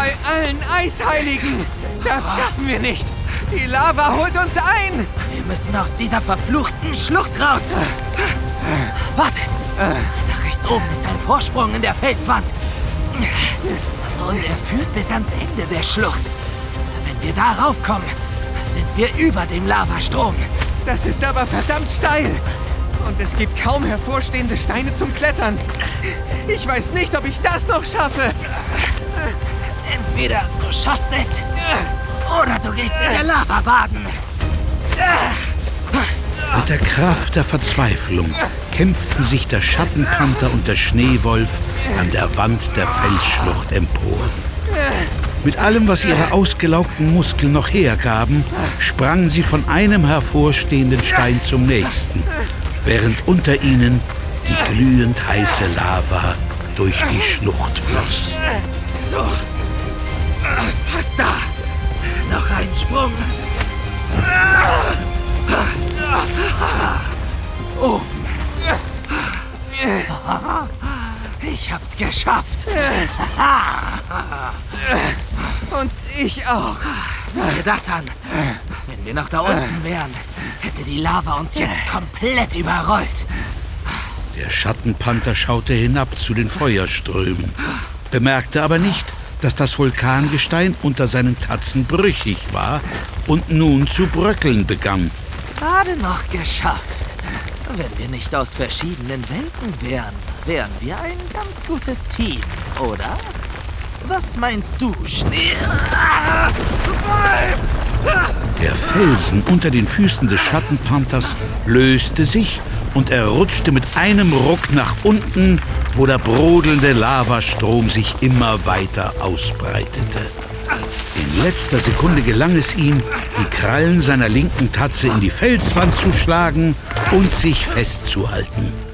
Bei allen Eisheiligen! Das schaffen wir nicht! Die Lava holt uns ein! Wir müssen aus dieser verfluchten Schlucht raus! Warte! Da rechts oben ist ein Vorsprung in der Felswand. Und er führt bis ans Ende der Schlucht. Wenn wir da raufkommen, sind wir über dem Lavastrom. Das ist aber verdammt steil. Und es gibt kaum hervorstehende Steine zum Klettern. Ich weiß nicht, ob ich das noch schaffe. Entweder du schaffst es, oder du gehst in der Lava baden. Mit der Kraft der Verzweiflung kämpften sich der Schattenpanther und der Schneewolf an der Wand der Felsschlucht empor. Mit allem, was ihre ausgelaugten Muskeln noch hergaben, sprangen sie von einem hervorstehenden Stein zum nächsten, während unter ihnen die glühend heiße Lava durch die Schlucht floss. So, fast da. Noch ein Sprung. Oben. Ich hab's geschafft. Und ich auch. Sieh dir das an. Wenn wir noch da unten wären, hätte die Lava uns jetzt komplett überrollt. Der Schattenpanther schaute hinab zu den Feuerströmen, bemerkte aber nicht, dass das Vulkangestein unter seinen Tatzen brüchig war und nun zu bröckeln begann. Gerade noch geschafft. Wenn wir nicht aus verschiedenen Welten wären, wären wir ein ganz gutes Team, oder? Was meinst du, Schnee? Der Felsen unter den Füßen des Schattenpanthers löste sich und er rutschte mit einem Ruck nach unten, wo der brodelnde Lavastrom sich immer weiter ausbreitete. In letzter Sekunde gelang es ihm, die Krallen seiner linken Tatze in die Felswand zu schlagen und sich festzuhalten.